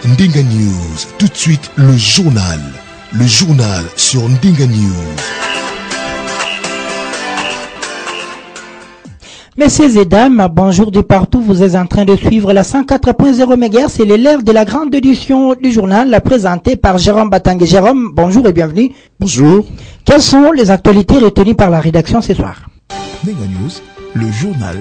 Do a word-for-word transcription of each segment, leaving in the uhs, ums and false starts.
Ndinga News. Tout de suite, le journal. Le journal sur Ndinga News. Messieurs et dames, bonjour de partout. Vous êtes en train de suivre la cent quatre point zéro mégahertz. C'est l'heure de la grande édition du journal, présentée par Jérôme Batangue. Jérôme, bonjour et bienvenue. Bonjour. Quelles sont les actualités retenues par la rédaction ce soir? Ndinga News, le journal.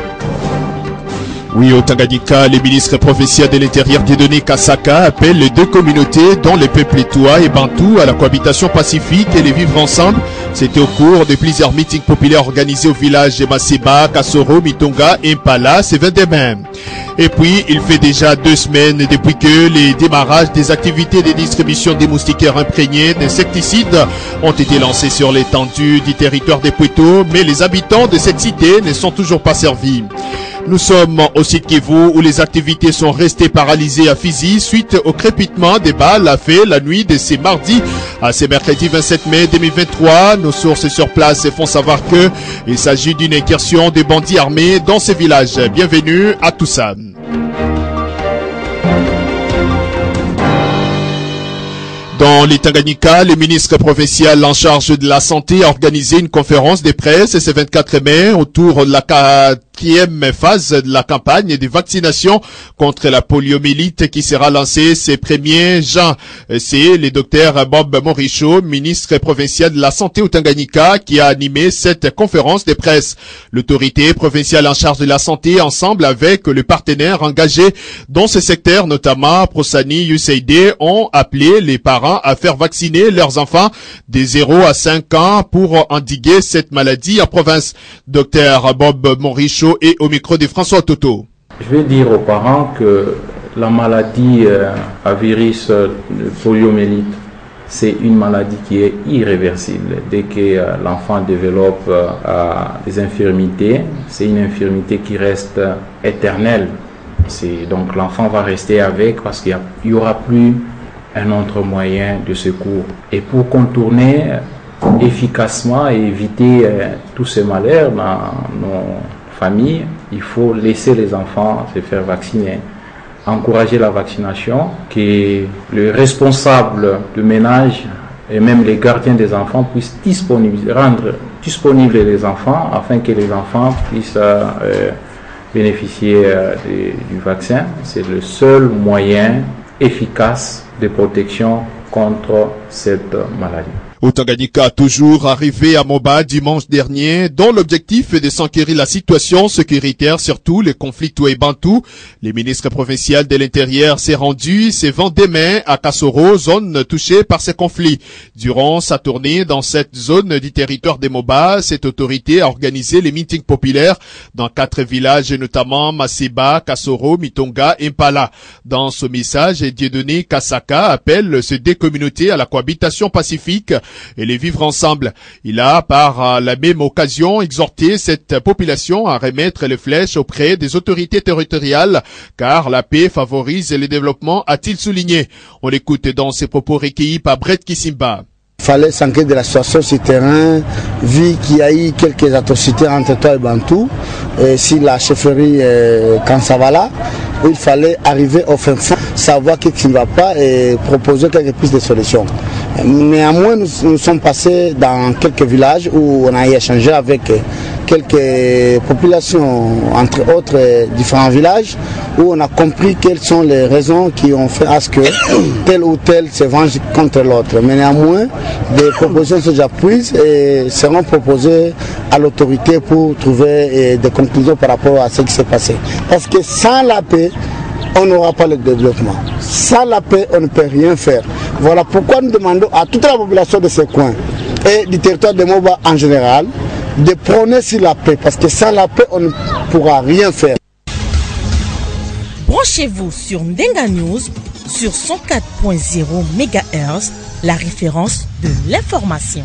Oui, au Tanganyika, les ministres provinciaux de l'Intérieur Dieudonné Kasaka appellent les deux communautés, dont les peuples Toua et Bantou, à la cohabitation pacifique et les vivre ensemble. C'était au cours de plusieurs meetings populaires organisés au village de Maseba, Kassoro, Mitonga et Impala, ce vingt mai. Et puis, il fait déjà deux semaines depuis que les démarrages des activités de distribution des moustiquaires imprégnés d'insecticides ont été lancés sur l'étendue du territoire des Pueto, mais les habitants de cette cité ne sont toujours pas servis. Nous sommes au site Kivu où les activités sont restées paralysées à Fizi suite au crépitement des balles fait la nuit de ce mardi à ce mercredi vingt-sept mai deux mille vingt-trois. Nos sources sur place font savoir que il s'agit d'une incursion des bandits armés dans ce village. Bienvenue à tout ça. Dans les Tanganyika, le ministre provincial en charge de la santé a organisé une conférence de presse ce vingt-quatre mai autour de la quatrième phase de la campagne de vaccination contre la poliomyélite qui sera lancée ce premier juin. C'est le docteur Bob Moricho, ministre provincial de la santé au Tanganyika, qui a animé cette conférence de presse. L'autorité provinciale en charge de la santé, ensemble avec le partenaire engagé dans ce secteur, notamment Prosani U S A I D, ont appelé les parents à faire vacciner leurs enfants de zéro à cinq ans pour endiguer cette maladie en province. Docteur Bob Moricho est au micro de François Toto. Je vais dire aux parents que la maladie euh, à virus euh, de poliomyélite, c'est une maladie qui est irréversible. Dès que euh, l'enfant développe euh, des infirmités, c'est une infirmité qui reste euh, éternelle. C'est, donc l'enfant va rester avec parce qu'il n'y aura plus un autre moyen de secours. Et pour contourner efficacement et éviter euh, tous ces malheurs dans nos familles, il faut laisser les enfants se faire vacciner. Encourager la vaccination, que le responsable de ménage et même les gardiens des enfants puissent disponibiliser, rendre disponibles les enfants afin que les enfants puissent euh, bénéficier euh, de, du vaccin. C'est le seul moyen efficace de protection contre cette maladie. Au Tanganyika, toujours arrivé à Moba dimanche dernier, dont l'objectif est de s'enquérir la situation sécuritaire, surtout les conflits Toué Bantou. Le ministre provincial de l'Intérieur s'est rendu ce vendredi mai à Kassoro, zone touchée par ces conflits. Durant sa tournée dans cette zone du territoire de Moba, cette autorité a organisé les meetings populaires dans quatre villages, notamment Maseba, Kassoro, Mitonga et Impala. Dans ce message, Dieudonné Kasaka appelle ces deux communautés à la cohabitation pacifique et les vivre ensemble. Il a, par la même occasion, exhorté cette population à remettre les flèches auprès des autorités territoriales, car la paix favorise le développement, a-t-il souligné. On l'écoute dans ses propos recueillis par Brett Kisimba. Il fallait s'inquiéter de la situation sur le terrain, vu qu'il y a eu quelques atrocités entre toi et Bantou, et si la chefferie euh, Kansavala, il fallait arriver au fin fond, savoir ce qui ne va pas et proposer quelques pistes de solutions. Néanmoins, nous, nous sommes passés dans quelques villages où on a échangé avec quelques populations, entre autres différents villages, où on a compris quelles sont les raisons qui ont fait à ce que tel ou tel se venge contre l'autre. Mais néanmoins, des propositions sont déjà prises et seront proposées à l'autorité pour trouver des conclusions par rapport à ce qui s'est passé. Parce que sans la paix, on n'aura pas le développement. Sans la paix, on ne peut rien faire. Voilà pourquoi nous demandons à toute la population de ce coin et du territoire de Moba en général de prôner sur la paix, parce que sans la paix, on ne pourra rien faire. Branchez-vous sur Ndinga News sur cent quatre point zéro mégahertz, la référence de l'information.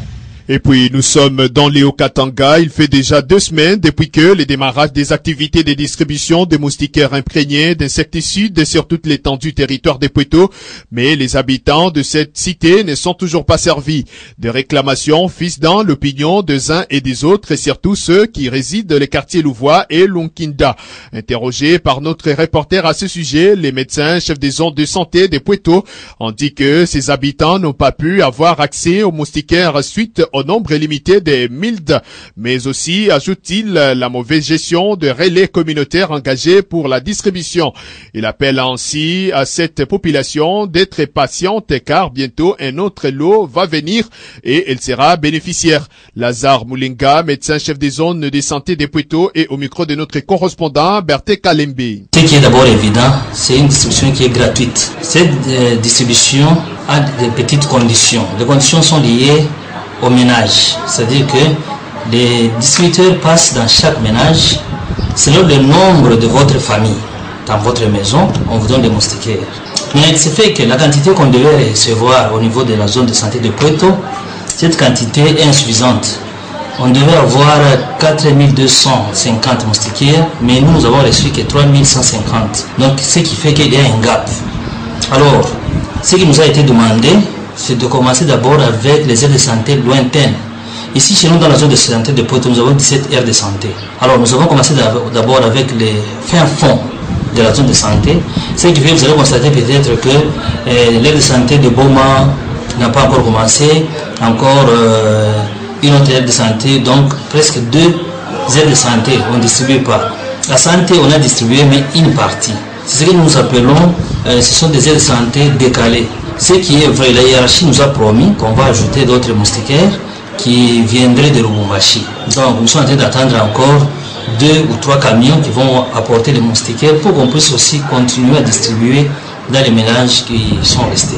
Et puis, nous sommes dans les Haut-Katanga. Il fait déjà deux semaines depuis que le démarrage des activités de distribution de moustiquaires imprégnés d'insecticides sur toute l'étendue du territoire des Pweto. Mais les habitants de cette cité ne sont toujours pas servis. Des réclamations fissent dans l'opinion des uns et des autres, et surtout ceux qui résident dans les quartiers Louvois et Lunkinda. Interrogés par notre reporter à ce sujet, les médecins chefs des zones de santé des Pweto ont dit que ces habitants n'ont pas pu avoir accès aux moustiquaires suite au nombre limité des mildes, mais aussi, ajoute-t-il, la mauvaise gestion de relais communautaires engagés pour la distribution. Il appelle ainsi à cette population d'être patiente car bientôt un autre lot va venir et elle sera bénéficiaire. Lazare Moulinga, médecin chef des zones de santé des Pweto, et au micro de notre correspondant Berthe Kalembe. Ce qui est d'abord évident, c'est une distribution qui est gratuite. Cette euh, distribution a des petites conditions. Les conditions sont liées au ménage, c'est-à-dire que les distributeurs passent dans chaque ménage selon le nombre de votre famille. Dans votre maison, on vous donne des moustiquaires. Mais c'est fait que la quantité qu'on devait recevoir au niveau de la zone de santé de Pweto, cette quantité est insuffisante. On devait avoir quatre mille deux cent cinquante moustiquaires, mais nous, nous avons reçu que trois mille cent cinquante. Donc, ce qui fait qu'il y a un gap. Alors, ce qui nous a été demandé, c'est de commencer d'abord avec les aires de santé lointaines. Ici, chez nous, dans la zone de santé de Pweto, nous avons dix-sept aires de santé. Alors, nous avons commencé d'abord avec les fins fonds de la zone de santé. Ce qui fait que vous allez constater peut-être que euh, l'aire de santé de Boma n'a pas encore commencé, encore euh, une autre aire de santé, donc presque deux aires de santé, on ne distribue pas. La santé, on a distribué, mais une partie. C'est ce que nous appelons, euh, ce sont des aires de santé décalées. Ce qui est vrai, la hiérarchie nous a promis qu'on va ajouter d'autres moustiquaires qui viendraient de Lubumbashi. Donc nous sommes en train d'attendre encore deux ou trois camions qui vont apporter les moustiquaires pour qu'on puisse aussi continuer à distribuer dans les ménages qui sont restés.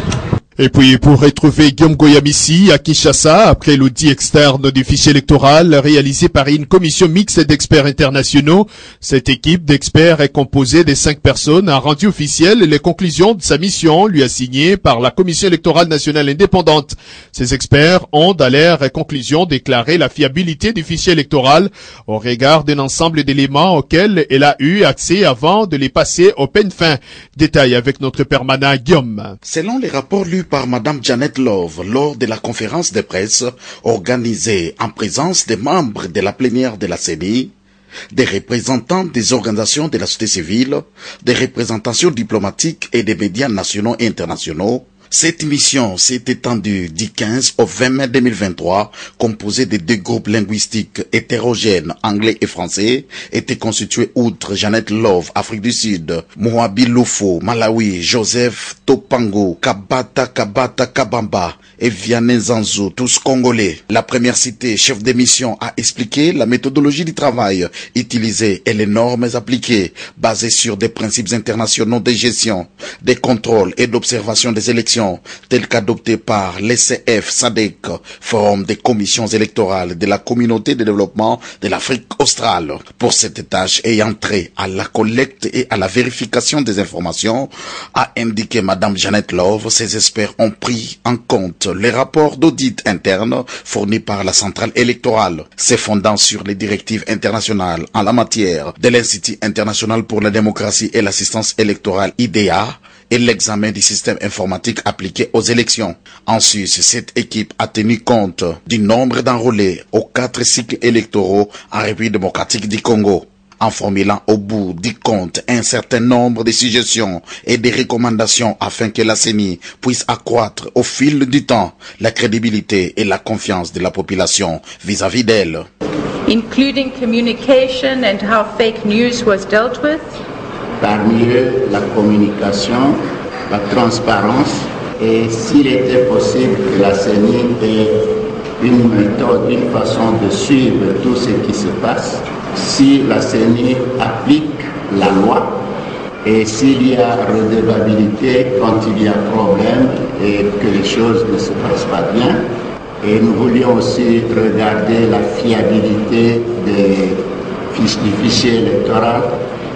Et puis, pour retrouver Guillaume Goyamissi à Kinshasa, après l'audit externe du fichier électoral réalisé par une commission mixte d'experts internationaux, cette équipe d'experts est composée de cinq personnes, a rendu officielles les conclusions de sa mission, lui assignées par la Commission électorale nationale indépendante. Ces experts ont, dans leurs conclusions, déclaré la fiabilité du fichier électoral au regard d'un ensemble d'éléments auxquels elle a eu accès avant de les passer au peine fin. Détail avec notre permanent Guillaume. Selon les rapports lus par Madame Janet Love lors de la conférence de presse organisée en présence des membres de la plénière de la C E N I, des représentants des organisations de la société civile, des représentations diplomatiques et des médias nationaux et internationaux, cette mission s'est étendue du quinze au vingt mai deux mille vingt-trois, composée de deux groupes linguistiques hétérogènes, anglais et français, était constituée outre Janet Love, Afrique du Sud, Moabi Lufo, Malawi, Joseph Topango, Kabata Kabata Kabamba et Vianney Zanzou, tous congolais. La première citée, chef de mission, a expliqué la méthodologie du travail utilisée et les normes appliquées, basées sur des principes internationaux de gestion, des contrôles et d'observation des élections, tels qu'adoptés par l'E C F S A D C, Forum des commissions électorales de la communauté de développement de l'Afrique australe. Pour cette tâche ayant trait à la collecte et à la vérification des informations, a indiqué Madame Janet Love, ces experts ont pris en compte les rapports d'audit interne fournis par la centrale électorale, se fondant sur les directives internationales en la matière de l'Institut international pour la démocratie et l'assistance électorale I D A, et l'examen du système informatique appliqué aux élections. En Suisse, cette équipe a tenu compte du nombre d'enrôlés aux quatre cycles électoraux en République démocratique du Congo, en formulant au bout du compte un certain nombre de suggestions et de recommandations afin que la C E N I puisse accroître au fil du temps la crédibilité et la confiance de la population vis-à-vis d'elle. Including communication and how fake news was dealt with. Parmi eux, la communication, la transparence et s'il était possible que la C E N I ait une méthode, une façon de suivre tout ce qui se passe, si la C E N I applique la loi et s'il y a redevabilité quand il y a problème et que les choses ne se passent pas bien. Et nous voulions aussi regarder la fiabilité des fiches, du fichier électoral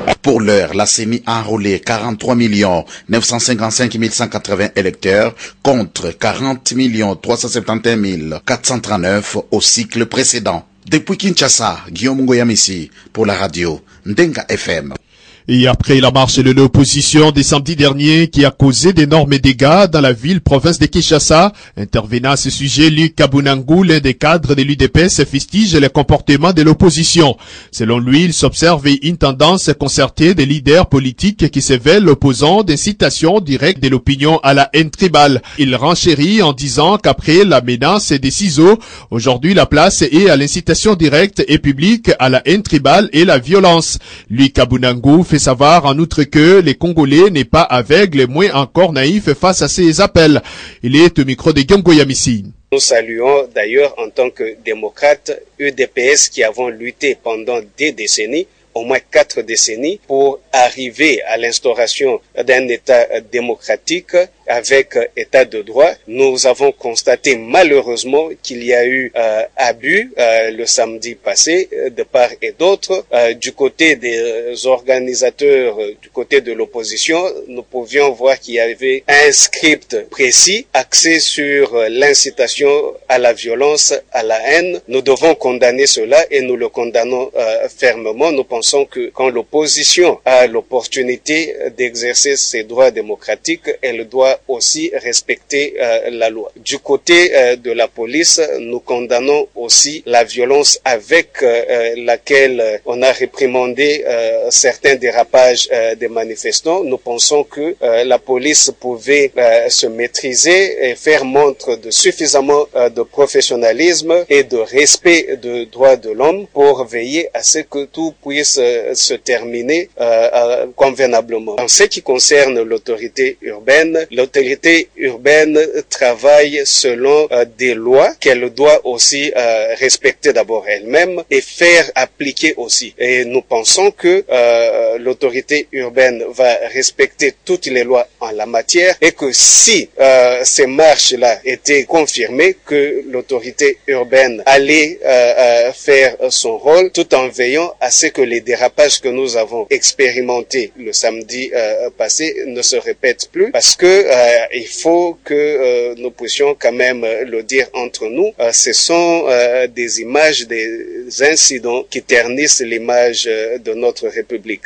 Pour l'heure, la C E N I a enrôlé quarante-trois millions neuf cent cinquante-cinq mille cent quatre-vingts électeurs contre quarante millions trois cent soixante-et-onze mille quatre cent trente-neuf au cycle précédent. Depuis Kinshasa, Guillaume Ngoyamissi pour la radio Ndenga F M. Et après la marche de l'opposition des samedi dernier qui a causé d'énormes dégâts dans la ville province de Kinshasa, intervenant à ce sujet, Luc Kabunangu, l'un des cadres de l'U D P S, fustige le comportement de l'opposition. Selon lui, il s'observe une tendance concertée des leaders politiques qui se veulent opposants d'incitation directe de l'opinion à la haine tribale. Il renchérit en disant qu'après la menace des ciseaux, aujourd'hui la place est à l'incitation directe et publique à la haine tribale et la violence. Luc Kabunangu fait savoir en outre que les Congolais n'est pas aveugles, moins encore naïfs face à ces appels. Il est au micro de Guillaume Goyamissi. Nous saluons d'ailleurs en tant que démocrates U D P S qui avons lutté pendant des décennies, au moins quatre décennies, pour arriver à l'instauration d'un État démocratique avec État de droit. Nous avons constaté malheureusement qu'il y a eu euh, abus euh, le samedi passé de part et d'autre. Euh, du côté des organisateurs, euh, du côté de l'opposition, nous pouvions voir qu'il y avait un script précis axé sur euh, l'incitation à la violence, à la haine. Nous devons condamner cela et nous le condamnons euh, fermement. Nous pensons que quand l'opposition a l'opportunité d'exercer ses droits démocratiques, elle doit aussi respecter euh, la loi. Du côté euh, de la police, nous condamnons aussi la violence avec euh, laquelle euh, on a réprimandé euh, certains dérapages euh, des manifestants. Nous pensons que euh, la police pouvait euh, se maîtriser et faire montre de suffisamment euh, de professionnalisme et de respect des droits de l'homme pour veiller à ce que tout puisse euh, se terminer euh, euh, convenablement. En ce qui concerne l'autorité urbaine, l'autorité urbaine travaille selon euh, des lois qu'elle doit aussi euh, respecter d'abord elle-même et faire appliquer aussi. Et nous pensons que euh, l'autorité urbaine va respecter toutes les lois en la matière et que si euh, ces marches-là étaient confirmées, que l'autorité urbaine allait euh, euh, faire son rôle tout en veillant à ce que les dérapages que nous avons expérimentés le samedi euh, passé ne se répètent plus, parce que euh, il faut que euh, nous puissions quand même le dire entre nous. Euh, ce sont euh, des images, des incidents qui ternissent l'image de notre République.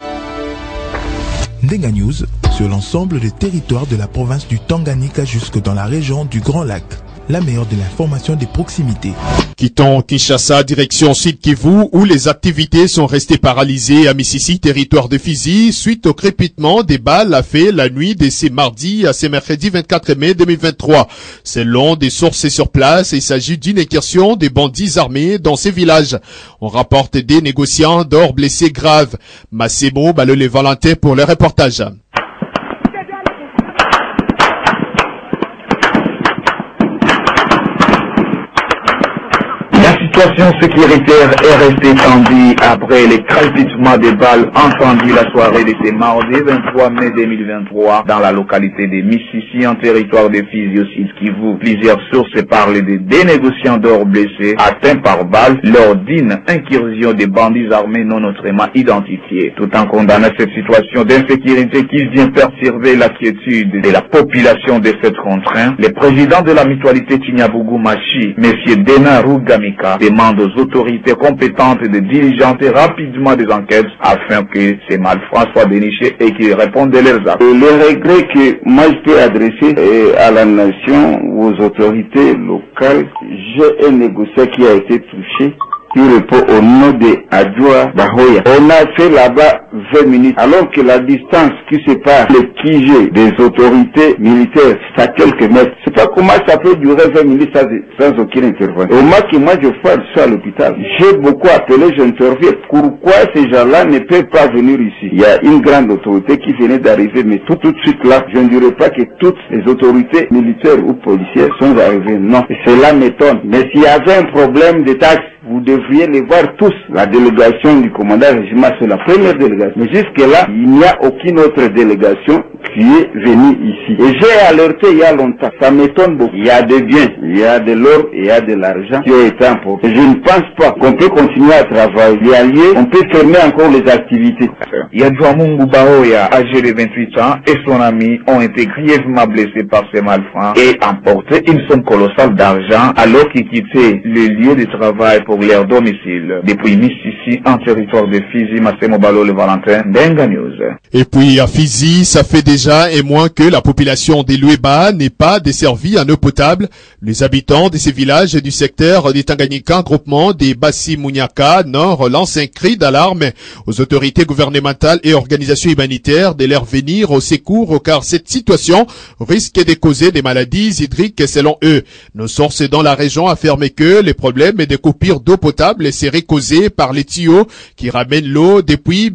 Ndenga News sur l'ensemble des territoires de la province du Tanganyika jusque dans la région du Grand Lac. La meilleure de l'information de proximité. Quittons Kinshasa, direction Sud Kivu, où les activités sont restées paralysées à Mississi, territoire de Fizi, suite au crépitement des balles a fait la nuit de ce mardi à ce mercredi vingt-quatre mai deux mille vingt-trois. Selon des sources sur place, il s'agit d'une incursion des bandits armés dans ces villages. On rapporte des négociants d'or blessés graves. Massimo Balole Valentin pour le reportage. La situation sécuritaire est restée tendue après les crépitements des balles entendus la soirée de ce mardi vingt-trois mai deux mille vingt-trois dans la localité de Mississi, en territoire de Fizi au Sud Kivu. Plusieurs sources parlent de deux négociants d'or blessés atteints par balles lors d'une incursion des bandits armés non autrement identifiés. Tout en condamnant cette situation d'insécurité qui vient perturber la quiétude de la population de cette contrainte, le président de la mutualité Tinyabougou Machi, M. Dena Rugamika, demande aux autorités compétentes de diligenter rapidement des enquêtes afin que ces malfrats soient dénichés et qu'ils répondent de leurs actes. Le regret que moi je peux adresser à la nation ou aux autorités locales, j'ai un négociant qui a été touché, qui répond au nom de Adjoa Bahoya. On a fait là-bas vingt minutes, alors que la distance qui sépare le K G des autorités militaires, c'est à quelques mètres. C'est pas comment ça peut durer vingt minutes sans, sans aucune intervention. Au moins que moi je suis à l'hôpital, j'ai beaucoup appelé, j'interviens. Pourquoi ces gens-là ne peuvent pas venir ici? Il y a une grande autorité qui venait d'arriver, mais tout, tout de suite là, je ne dirais pas que toutes les autorités militaires ou policières sont arrivées. Non, cela m'étonne. Mais s'il y avait un problème de taxes, vous devriez les voir tous. La délégation du commandant régiment, c'est la première délégation. Mais jusque-là, il n'y a aucune autre délégation qui est venu ici. Et j'ai alerté il y a longtemps, ça m'étonne beaucoup. Il y a des biens, il y a de l'or et il y a de l'argent qui ont été importés. Je ne pense pas qu'on peut continuer à travailler. Il y a lieu, on peut fermer encore les activités. Yadouamungu Baoya, âgé de vingt-huit ans, et son ami ont été grièvement blessés par ces malfrats et emporté une somme colossale d'argent alors qu'ils quittaient le lieu de travail pour leur domicile. Depuis Mississi, en territoire de Fizi, Massimo Balo, le Valentin, Denga News. Et puis à Fizi, ça fait déjà un mois que la population des Lueba n'est pas desservie en eau potable. Les habitants de ces villages du secteur des Tanganyika, groupement des Bassi Munyaka Nord, lancent un cri d'alarme aux autorités gouvernementales et organisations humanitaires de leur venir au secours, car cette situation risque de causer des maladies hydriques selon eux. Nos sources dans la région affirment que les problèmes de coupure d'eau potable seraient causés par les tuyaux qui ramènent l'eau depuis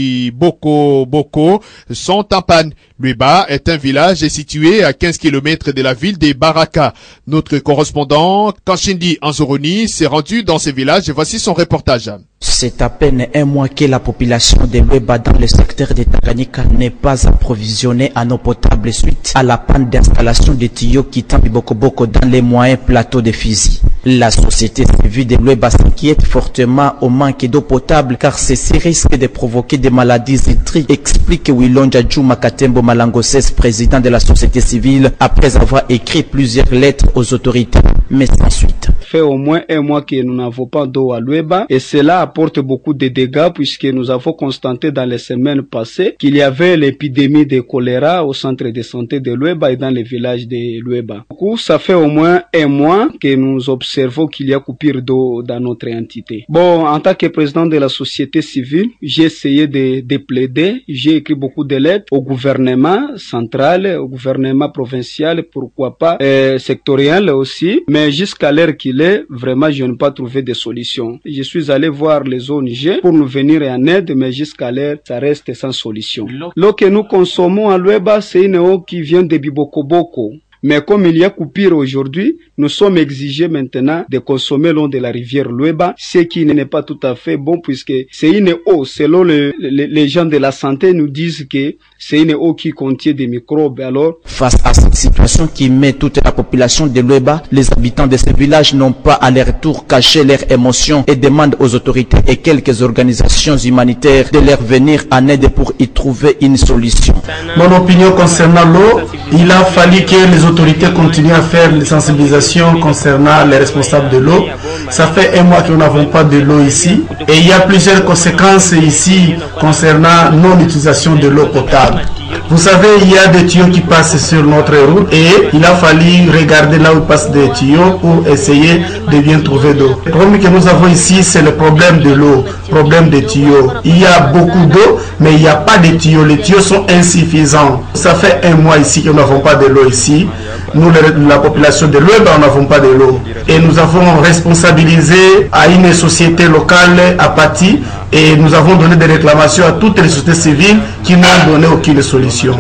Biboko Boko sont en panne. Lueba est un village situé à quinze kilomètres de la ville de Baraka. Notre correspondant Kanshindi Anzoroni s'est rendu dans ce village et voici son reportage. C'est à peine un mois que la population de Lueba dans le secteur de Tanganyika n'est pas approvisionnée en eau potable suite à la panne d'installation des tuyaux quittant Biboko dans les moyens plateaux de Fizi. La société civile de Lueba s'inquiète fortement au manque d'eau potable car ceci risque de provoquer des maladies hydriques, explique Wilonja Juma Katembo Malangoses, président de la société civile, après avoir écrit plusieurs lettres aux autorités, mais sans suite. Fait au moins un mois que nous n'avons pas d'eau à Lueba et cela apporte beaucoup de dégâts puisque nous avons constaté dans les semaines passées qu'il y avait l'épidémie de choléra au centre de santé de Lueba et dans les villages de Lueba. Du coup, ça fait au moins un mois que nous observons qu'il y a coupure d'eau dans notre entité. Bon, en tant que président de la société civile, j'ai essayé de, de plaider, j'ai écrit beaucoup de lettres au gouvernement central, au gouvernement provincial, pourquoi pas euh, sectoriel aussi, mais jusqu'à l'heure qu'il est, vraiment je n'ai pas trouvé de solution. Je suis allé voir les O N G pour nous venir en aide, mais jusqu'à l'heure, ça reste sans solution. L'eau que nous consommons à Lueba, c'est une eau qui vient de Biboko. Mais comme il y a coupure aujourd'hui, nous sommes exigés maintenant de consommer l'eau de la rivière Lueba, ce qui n'est pas tout à fait bon puisque c'est une eau, selon le, le, les gens de la santé nous disent que c'est une eau qui contient des microbes. Alors, face à cette situation qui met toute la population de Lueba, les habitants de ce village n'ont pas à leur tour caché leurs émotions et demandent aux autorités et quelques organisations humanitaires de leur venir en aide pour y trouver une solution. Mon opinion concernant l'eau, il a fallu que les autorités continuent à faire des sensibilisations concernant les responsables de l'eau. Ça fait un mois que nous n'avons pas de l'eau ici et il y a plusieurs conséquences ici concernant non-utilisation de l'eau potable. Vous savez, il y a des tuyaux qui passent sur notre route et il a fallu regarder là où passent des tuyaux pour essayer de bien trouver d'eau. Le problème que nous avons ici, c'est le problème de l'eau, problème des tuyaux. Il y a beaucoup d'eau, mais il n'y a pas de tuyaux. Les tuyaux sont insuffisants. Ça fait un mois ici que nous n'avons pas de l'eau ici. Nous, la population de Lueba, nous n'avons pas de l'eau. Et nous avons responsabilisé à une société locale à Pati et nous avons donné des réclamations à toutes les sociétés civiles qui n'ont donné aucune solution.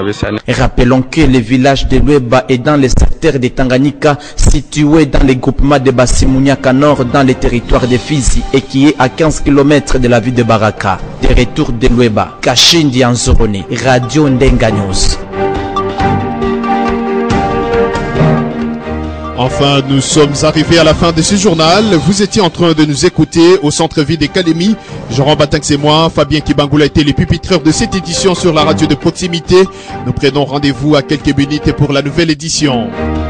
Et rappelons que le village de Lueba est dans le secteur de Tanganyika, situé dans le groupement de Bassi Munyaka Nord, dans le territoire de Fizi et qui est à quinze kilomètres de la ville de Baraka. De retour de Lueba, Kashindi Anzoroni, Radio Ndenga News. Enfin, nous sommes arrivés à la fin de ce journal. Vous étiez en train de nous écouter au centre-ville d'Académie. Jean Batanx et moi, Fabien Kibangoula, étaient les pupitreurs de cette édition sur la radio de proximité. Nous prenons rendez-vous à quelques minutes pour la nouvelle édition.